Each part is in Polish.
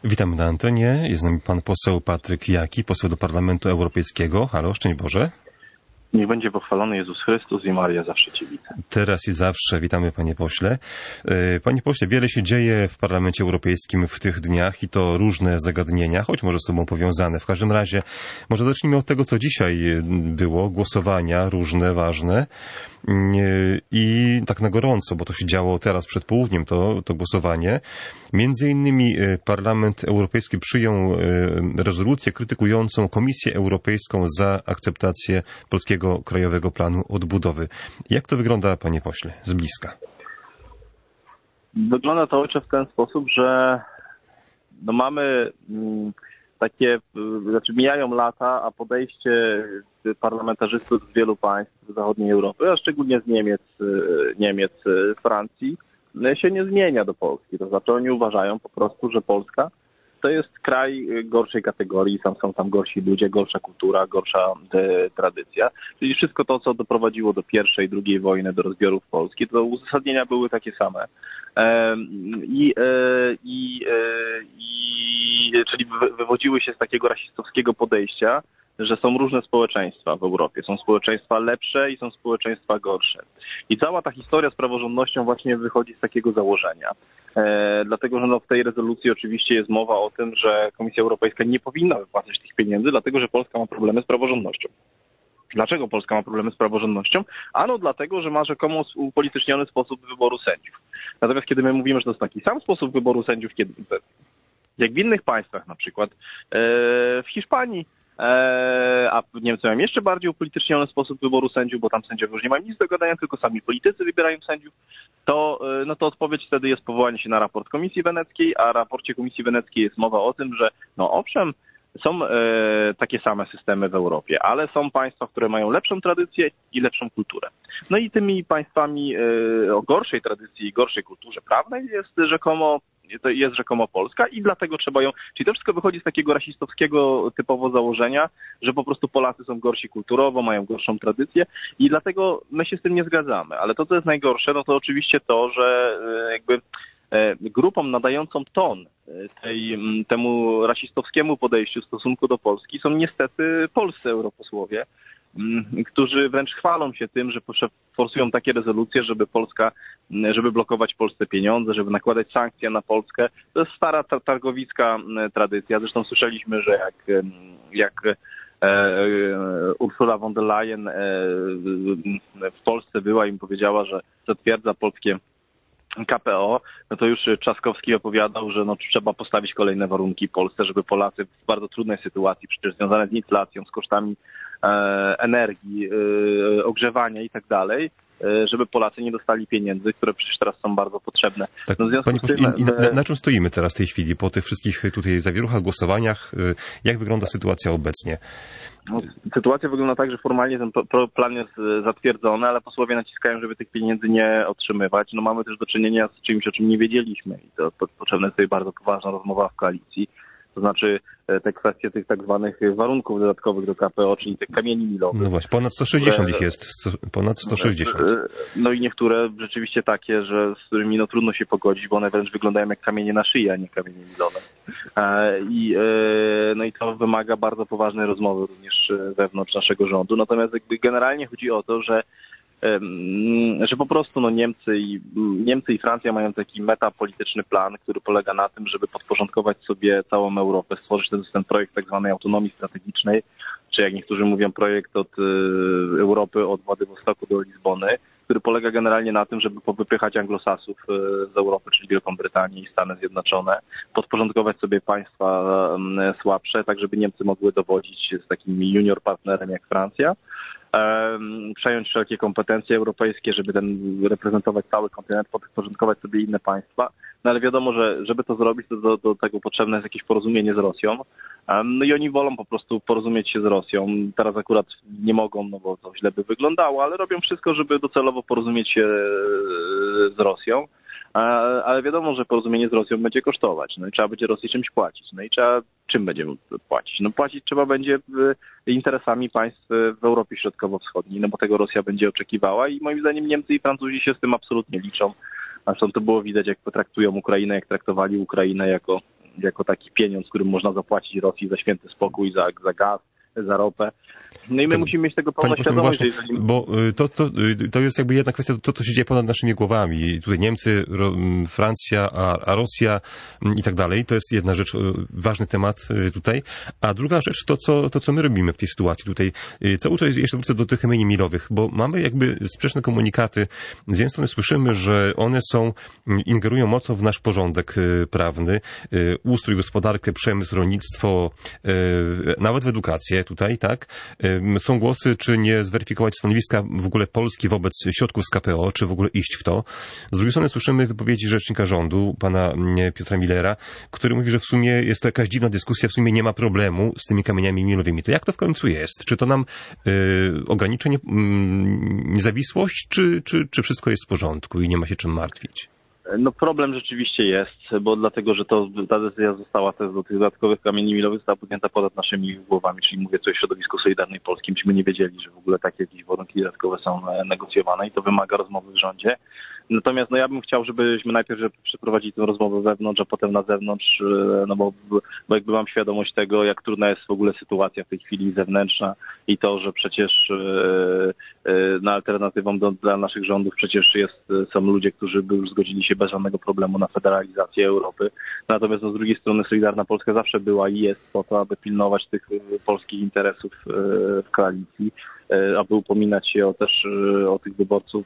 Witamy na antenie. Jest z nami pan poseł Patryk Jaki, poseł do Parlamentu Europejskiego. Halo, szczęść Boże. Niech będzie pochwalony Jezus Chrystus i Maria zawsze Cię widzę. Teraz i zawsze witamy, panie pośle. Panie pośle, wiele się dzieje w Parlamencie Europejskim w tych dniach i to różne zagadnienia, choć może z sobą powiązane. W każdym razie, może zacznijmy od tego, co dzisiaj było. Głosowania różne, ważne i tak na gorąco, bo to się działo teraz przed południem, to głosowanie. Między innymi Parlament Europejski przyjął rezolucję krytykującą Komisję Europejską za akceptację Polskiego Krajowego Planu Odbudowy. Jak to wygląda, panie pośle, z bliska? Wygląda to, Ojcze, w ten sposób, że mamy takie, mijają lata, a podejście parlamentarzystów z wielu państw zachodniej Europy, a szczególnie z Niemiec, Francji, się nie zmienia do Polski. To znaczy oni uważają po prostu, że Polska to jest kraj gorszej kategorii, są tam gorsi ludzie, gorsza kultura, gorsza tradycja. Czyli wszystko to, co doprowadziło do pierwszej, drugiej wojny, do rozbiorów Polski, to uzasadnienia były takie same. Czyli wywodziły się z takiego rasistowskiego podejścia, że są różne społeczeństwa w Europie. Są społeczeństwa lepsze i są społeczeństwa gorsze. I cała ta historia z praworządnością właśnie wychodzi z takiego założenia. Dlatego, że w tej rezolucji oczywiście jest mowa o tym, że Komisja Europejska nie powinna wypłacać tych pieniędzy, dlatego, że Polska ma problemy z praworządnością. Dlaczego Polska ma problemy z praworządnością? Ano dlatego, że ma rzekomo upolityczniony sposób wyboru sędziów. Natomiast kiedy my mówimy, że to jest taki sam sposób wyboru sędziów, jak w innych państwach, na przykład w Hiszpanii, a Niemcy mają jeszcze bardziej upolityczniony sposób wyboru sędziów, bo tam sędziowie już nie mają nic do gadania, tylko sami politycy wybierają sędziów, to odpowiedź wtedy jest powołanie się na raport Komisji Weneckiej, a w raporcie Komisji Weneckiej jest mowa o tym, że owszem, są takie same systemy w Europie, ale są państwa, które mają lepszą tradycję i lepszą kulturę. No i tymi państwami o gorszej tradycji i gorszej kulturze prawnej jest rzekomo Polska i dlatego trzeba ją... Czyli to wszystko wychodzi z takiego rasistowskiego typowo założenia, że po prostu Polacy są gorsi kulturowo, mają gorszą tradycję i dlatego my się z tym nie zgadzamy. Ale to, co jest najgorsze, to oczywiście to, że grupą nadającą ton temu rasistowskiemu podejściu w stosunku do Polski są niestety polscy europosłowie, którzy wręcz chwalą się tym, że forsują takie rezolucje, żeby blokować Polsce pieniądze, żeby nakładać sankcje na Polskę. To jest stara targowicka tradycja. Zresztą słyszeliśmy, że jak Ursula von der Leyen w Polsce była i powiedziała, że zatwierdza polskie KPO, to już Trzaskowski opowiadał, że trzeba postawić kolejne warunki Polsce, żeby Polacy w bardzo trudnej sytuacji, przecież związane z inflacją, z kosztami energii, ogrzewania i tak dalej, żeby Polacy nie dostali pieniędzy, które przecież teraz są bardzo potrzebne. Tak, panie pośle, na czym stoimy teraz w tej chwili po tych wszystkich tutaj zawieruchach, głosowaniach? Jak wygląda sytuacja obecnie? Sytuacja wygląda tak, że formalnie ten plan jest zatwierdzony, ale posłowie naciskają, żeby tych pieniędzy nie otrzymywać. Mamy też do czynienia z czymś, o czym nie wiedzieliśmy i to potrzebna jest tutaj bardzo poważna rozmowa w koalicji. To znaczy te kwestie tych tak zwanych warunków dodatkowych do KPO, czyli tych kamieni milowych. No właśnie, ponad 160 ich jest, ponad 160. No i niektóre rzeczywiście takie, że z którymi trudno się pogodzić, bo one wręcz wyglądają jak kamienie na szyi, a nie kamienie milowe. I to wymaga bardzo poważnej rozmowy również wewnątrz naszego rządu. Natomiast generalnie chodzi o to, że po prostu Niemcy i Francja mają taki metapolityczny plan, który polega na tym, żeby podporządkować sobie całą Europę, stworzyć ten projekt tak zwanej autonomii strategicznej, czy jak niektórzy mówią, projekt od Europy, od Władywostoku do Lizbony, który polega generalnie na tym, żeby powypychać anglosasów z Europy, czyli Wielką Brytanię i Stany Zjednoczone, podporządkować sobie państwa słabsze, tak żeby Niemcy mogły dowodzić z takim junior partnerem jak Francja, przejąć wszelkie kompetencje europejskie, żeby reprezentować cały kontynent, podporządkować sobie inne państwa. No ale wiadomo, że żeby to zrobić, to do tego potrzebne jest jakieś porozumienie z Rosją. No i oni wolą po prostu porozumieć się z Rosją. Teraz akurat nie mogą, bo to źle by wyglądało, ale robią wszystko, żeby docelowo porozumieć się z Rosją. Ale wiadomo, że porozumienie z Rosją będzie kosztować. No i trzeba będzie Rosji czymś płacić. No i czym będziemy płacić? No płacić trzeba będzie interesami państw w Europie Środkowo-Wschodniej, no bo tego Rosja będzie oczekiwała i moim zdaniem Niemcy i Francuzi się z tym absolutnie liczą. Zresztą to było widać, jak potraktują Ukrainę, jak traktowali Ukrainę jako jako taki pieniądz, którym można zapłacić Rosji za święty spokój, za gaz, za ropę. No i my musimy mieć tego pełną świadomość, właśnie, że jeżeli... bo to jest jakby jedna kwestia, to co się dzieje ponad naszymi głowami. Tutaj Niemcy, Francja, a Rosja i tak dalej. To jest jedna rzecz, ważny temat tutaj. A druga rzecz to co my robimy w tej sytuacji tutaj. Cały czas jeszcze wrócę do tych imieni milowych, bo mamy jakby sprzeczne komunikaty. Z jednej strony słyszymy, że one ingerują mocno w nasz porządek prawny, ustrój, gospodarkę, przemysł, rolnictwo, nawet w edukację tutaj, tak? Są głosy, czy nie zweryfikować stanowiska w ogóle Polski wobec środków z KPO, czy w ogóle iść w to. Z drugiej strony słyszymy wypowiedzi rzecznika rządu, pana Piotra Millera, który mówi, że w sumie jest to jakaś dziwna dyskusja, w sumie nie ma problemu z tymi kamieniami milowymi. To jak to w końcu jest? Czy to nam ogranicza niezawisłość, czy wszystko jest w porządku i nie ma się czym martwić? No problem rzeczywiście jest, bo dlatego, że ta decyzja została też do tych dodatkowych kamieni milowych została podjęta ponad naszymi głowami, czyli mówię tu o środowisku Solidarnej Polski. Myśmy nie wiedzieli, że w ogóle takie jakieś warunki dodatkowe są negocjowane i to wymaga rozmowy w rządzie. Natomiast ja bym chciał, żebyśmy najpierw przeprowadzili tę rozmowę wewnątrz, a potem na zewnątrz, no bo jakby mam świadomość tego, jak trudna jest w ogóle sytuacja w tej chwili zewnętrzna i to, że przecież alternatywą dla naszych rządów przecież są ludzie, którzy by już zgodzili się bez żadnego problemu na federalizację Europy. Natomiast z drugiej strony Solidarna Polska zawsze była i jest po to, aby pilnować tych polskich interesów w koalicji, aby upominać się też o tych wyborców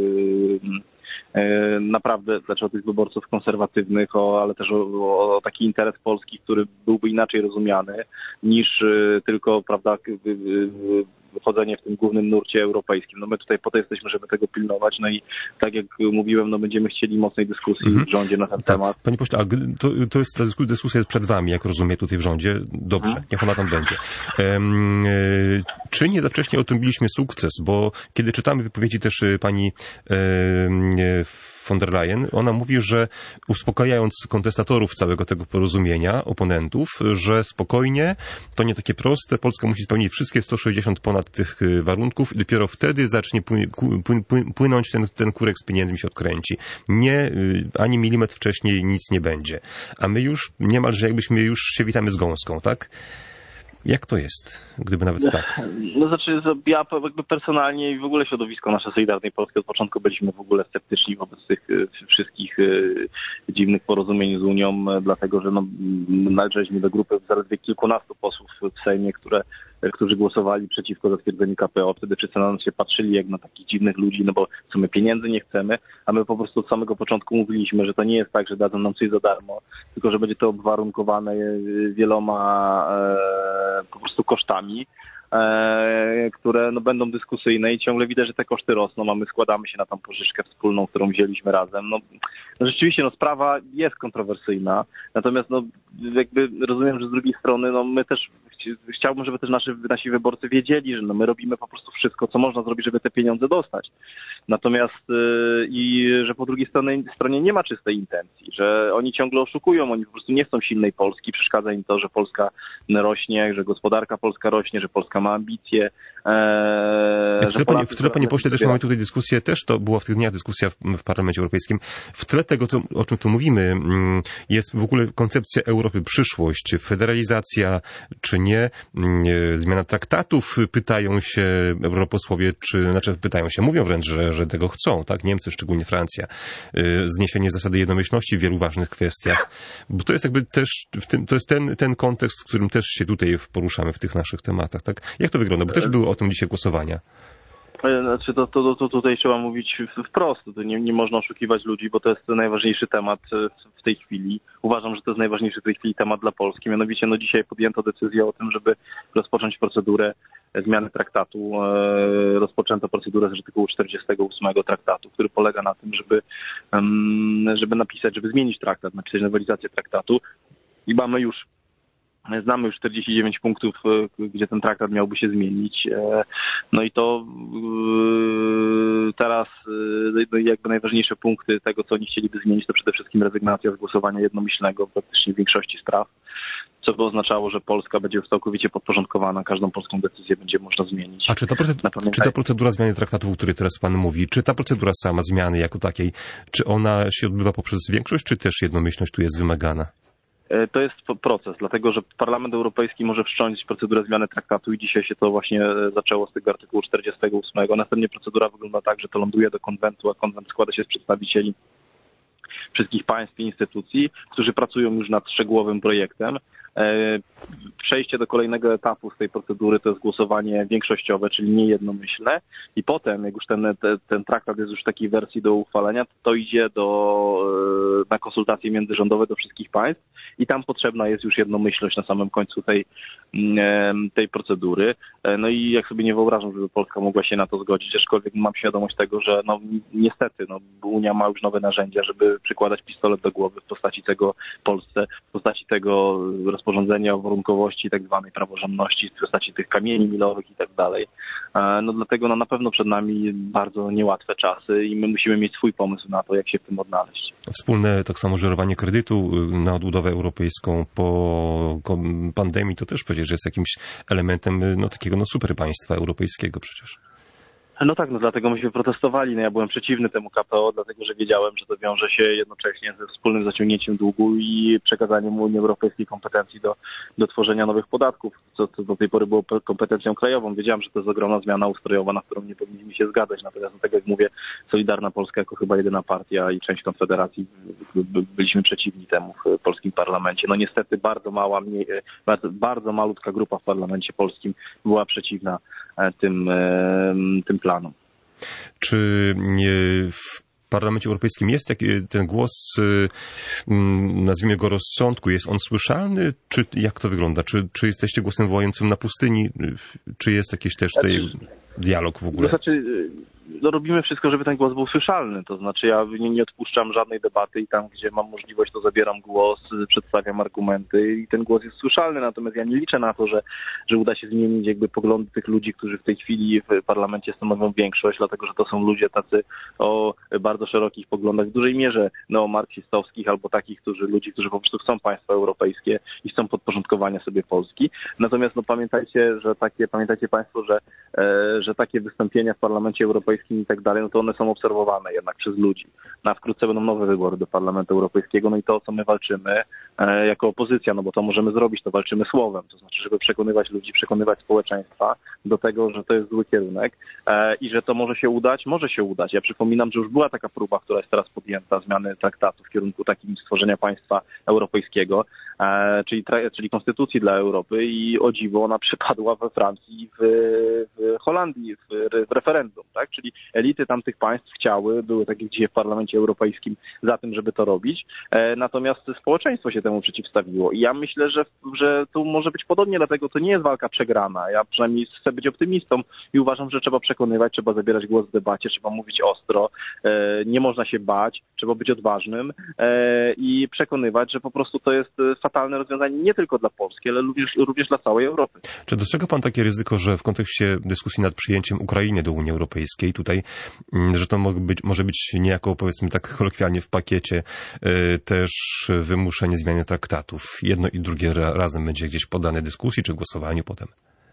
naprawdę, znaczy o tych wyborców konserwatywnych, ale też o taki interes Polski, który byłby inaczej rozumiany niż tylko, prawda, wychodzenie w tym głównym nurcie europejskim. No my tutaj po to jesteśmy, żeby tego pilnować, no i tak jak mówiłem, no będziemy chcieli mocnej dyskusji w rządzie na ten temat. Panie pośle, a to jest ta dyskusja przed wami, jak rozumiem, tutaj w rządzie. Dobrze, niech ona tam będzie. Czy nie za wcześnie odtrąbiliśmy sukces? Bo kiedy czytamy wypowiedzi też pani von der Leyen, ona mówi, że uspokajając kontestatorów całego tego porozumienia, oponentów, że spokojnie, to nie takie proste, Polska musi spełnić wszystkie 160 ponad tych warunków i dopiero wtedy zacznie płynąć ten kurek z pieniędzmi się odkręci. Nie, ani milimetr wcześniej nic nie będzie. A my już niemalże jakbyśmy już się witamy z gąską, tak? Jak to jest, gdyby nawet tak? No znaczy, ja jakby personalnie i w ogóle środowisko nasze Solidarnej Polski od początku byliśmy w ogóle sceptyczni wobec tych wszystkich dziwnych porozumień z Unią, dlatego że należeliśmy do grupy zaledwie kilkunastu posłów w Sejmie, którzy głosowali przeciwko zatwierdzeniu KPO. Wtedy wszyscy na nas się patrzyli jak na takich dziwnych ludzi, no bo co my pieniędzy nie chcemy, a my po prostu od samego początku mówiliśmy, że to nie jest tak, że dadzą nam coś za darmo, tylko że będzie to obwarunkowane wieloma po prostu kosztami, które będą dyskusyjne i ciągle widać, że te koszty rosną, a my składamy się na tą pożyczkę wspólną, którą wzięliśmy razem. Rzeczywiście sprawa jest kontrowersyjna, natomiast jakby rozumiem, że z drugiej strony my też chciałbym, żeby też nasi wyborcy wiedzieli, że my robimy po prostu wszystko, co można zrobić, żeby te pieniądze dostać. Natomiast i że po drugiej stronie nie ma czystej intencji, że oni ciągle oszukują, oni po prostu nie chcą silnej Polski, przeszkadza im to, że Polska rośnie, że gospodarka polska rośnie, że Polska ma ambicje. W tle, panie pośle, też mamy tutaj dyskusję, też to była w tych dniach dyskusja w Parlamencie Europejskim. W tle tego, o czym tu mówimy, jest w ogóle koncepcja Europy przyszłość, federalizacja, czy nie, zmiana traktatów, pytają się europosłowie, mówią wręcz, że tego chcą, tak? Niemcy, szczególnie Francja. Zniesienie zasady jednomyślności w wielu ważnych kwestiach. Bo to jest jakby też, to jest ten kontekst, w którym też się tutaj poruszamy w tych naszych tematach, tak? Jak to wygląda? Bo też były o tym dzisiaj głosowania. Znaczy to tutaj trzeba mówić wprost. To nie można oszukiwać ludzi, bo to jest najważniejszy temat w tej chwili. Uważam, że to jest najważniejszy w tej chwili temat dla Polski. Mianowicie dzisiaj podjęto decyzję o tym, żeby rozpocząć procedurę zmiany traktatu. Rozpoczęto procedurę z artykułu 48 traktatu, który polega na tym, żeby zmienić traktat, napisać nowelizację traktatu i znamy już 49 punktów, gdzie ten traktat miałby się zmienić. No i to teraz jakby najważniejsze punkty tego, co oni chcieliby zmienić, to przede wszystkim rezygnacja z głosowania jednomyślnego w praktycznie większości spraw, co by oznaczało, że Polska będzie całkowicie podporządkowana, każdą polską decyzję będzie można zmienić. A czy ta procedura zmiany traktatu, o której teraz pan mówi, czy ta procedura sama, zmiany jako takiej, czy ona się odbywa poprzez większość, czy też jednomyślność tu jest wymagana? To jest proces, dlatego że Parlament Europejski może wszcząć procedurę zmiany traktatu i dzisiaj się to właśnie zaczęło z tego artykułu 48. Następnie procedura wygląda tak, że to ląduje do konwentu, a konwent składa się z przedstawicieli wszystkich państw i instytucji, którzy pracują już nad szczegółowym projektem. Przejście do kolejnego etapu z tej procedury to jest głosowanie większościowe, czyli nie jednomyślne i potem, jak już ten traktat jest już w takiej wersji do uchwalenia, to idzie na konsultacje międzyrządowe do wszystkich państw i tam potrzebna jest już jednomyślność na samym końcu tej procedury. No i jak sobie nie wyobrażam, żeby Polska mogła się na to zgodzić, aczkolwiek mam świadomość tego, że niestety Unia ma już nowe narzędzia, żeby przykładać pistolet do głowy w postaci tego Polsce, w postaci tego rozporządzenia o warunkowości i tak zwanej praworządności, w postaci tych kamieni milowych i tak dalej. Dlatego na pewno przed nami bardzo niełatwe czasy i my musimy mieć swój pomysł na to, jak się w tym odnaleźć. Wspólne tak samo żerowanie kredytu na odbudowę europejską po pandemii to też przecież jest jakimś elementem takiego super państwa europejskiego przecież. No tak, dlatego myśmy protestowali. Ja byłem przeciwny temu KPO, dlatego że wiedziałem, że to wiąże się jednocześnie ze wspólnym zaciągnięciem długu i przekazaniem Unii Europejskiej kompetencji do tworzenia nowych podatków, co do tej pory było kompetencją krajową. Wiedziałem, że to jest ogromna zmiana ustrojowa, na którą nie powinniśmy się zgadzać. Natomiast tak jak mówię, Solidarna Polska jako chyba jedyna partia i część Konfederacji byliśmy przeciwni temu w polskim parlamencie. Niestety bardzo malutka grupa w parlamencie polskim była przeciwna tym planom. Czy w Parlamencie Europejskim jest ten głos, nazwijmy go rozsądku, jest on słyszalny? Czy jak to wygląda? Czy jesteście głosem wołającym na pustyni? Czy jest jakiś też tutaj dialog w ogóle? Robimy wszystko, żeby ten głos był słyszalny. To znaczy ja nie odpuszczam żadnej debaty i tam, gdzie mam możliwość, to zabieram głos, przedstawiam argumenty i ten głos jest słyszalny. Natomiast ja nie liczę na to, że uda się zmienić jakby poglądy tych ludzi, którzy w tej chwili w parlamencie stanowią większość, dlatego że to są ludzie tacy o bardzo szerokich poglądach, w dużej mierze neomarksistowskich albo takich ludzi, którzy po prostu chcą państwa europejskie i chcą podporządkowania sobie Polski. Natomiast pamiętajcie Państwo, że takie wystąpienia w Parlamencie Europejskim i tak dalej, to one są obserwowane jednak przez ludzi. Wkrótce będą nowe wybory do Parlamentu Europejskiego, i to, o co my walczymy jako opozycja, bo to możemy zrobić, to walczymy słowem, to znaczy, żeby przekonywać ludzi, przekonywać społeczeństwa do tego, że to jest zły kierunek i że to może się udać. Ja przypominam, że już była taka próba, która jest teraz podjęta, zmiany traktatu w kierunku takim stworzenia państwa europejskiego, czyli konstytucji dla Europy i o dziwo ona przypadła we Francji, w Holandii, w referendum, tak? Czyli elity tamtych państw były takie dzisiaj w Parlamencie Europejskim za tym, żeby to robić, natomiast społeczeństwo się temu przeciwstawiło i ja myślę, że tu może być podobnie, dlatego to nie jest walka przegrana. Ja przynajmniej chcę być optymistą i uważam, że trzeba przekonywać, trzeba zabierać głos w debacie, trzeba mówić ostro, nie można się bać, trzeba być odważnym i przekonywać, że po prostu to jest fatalne rozwiązanie nie tylko dla Polski, ale również dla całej Europy. Czy dostrzega pan takie ryzyko, że w kontekście dyskusji nad przyjęciem Ukrainy do Unii Europejskiej tutaj, że to może być niejako, powiedzmy tak kolokwialnie w pakiecie też wymuszenie zmiany traktatów? Jedno i drugie razem będzie gdzieś poddane dyskusji czy głosowaniu potem?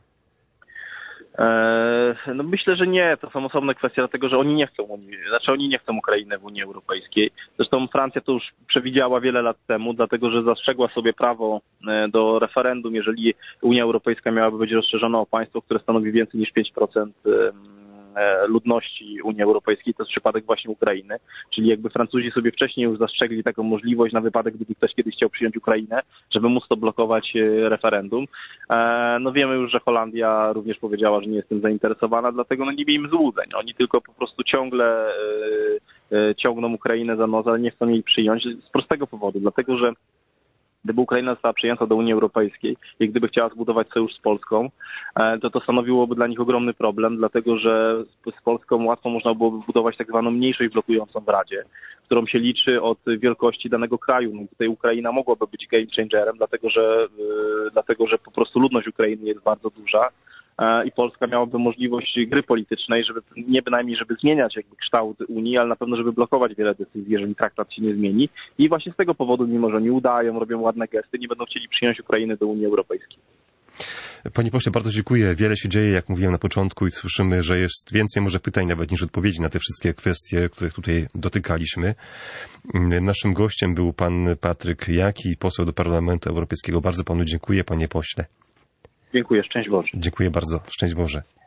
Myślę, że nie. To są osobne kwestie, dlatego że oni nie chcą Ukrainy w Unii Europejskiej. Zresztą Francja to już przewidziała wiele lat temu, dlatego że zastrzegła sobie prawo do referendum, jeżeli Unia Europejska miałaby być rozszerzona o państwo, które stanowi więcej niż 5% ludności Unii Europejskiej, to jest przypadek właśnie Ukrainy, czyli jakby Francuzi sobie wcześniej już zastrzegli taką możliwość na wypadek, gdyby ktoś kiedyś chciał przyjąć Ukrainę, żeby móc to blokować referendum. Wiemy już, że Holandia również powiedziała, że nie jest tym zainteresowana, dlatego nie miejmy złudzeń. Oni tylko po prostu ciągle ciągną Ukrainę za nos, ale nie chcą jej przyjąć z prostego powodu, dlatego że gdyby Ukraina została przyjęta do Unii Europejskiej i gdyby chciała zbudować sojusz z Polską, to stanowiłoby dla nich ogromny problem, dlatego że z Polską łatwo można byłoby budować tak zwaną mniejszość blokującą w Radzie, którą się liczy od wielkości danego kraju. Tutaj Ukraina mogłaby być game changerem, dlatego że po prostu ludność Ukrainy jest bardzo duża. I Polska miałaby możliwość gry politycznej, nie bynajmniej, żeby zmieniać jakby kształt Unii, ale na pewno, żeby blokować wiele decyzji, jeżeli traktat się nie zmieni. I właśnie z tego powodu, mimo że oni udają, robią ładne gesty, nie będą chcieli przyjąć Ukrainy do Unii Europejskiej. Panie pośle, bardzo dziękuję. Wiele się dzieje, jak mówiłem na początku, i słyszymy, że jest więcej może pytań nawet niż odpowiedzi na te wszystkie kwestie, których tutaj dotykaliśmy. Naszym gościem był pan Patryk Jaki, poseł do Parlamentu Europejskiego. Bardzo panu dziękuję, panie pośle. Dziękuję, szczęść Boże. Dziękuję bardzo. Szczęść Boże.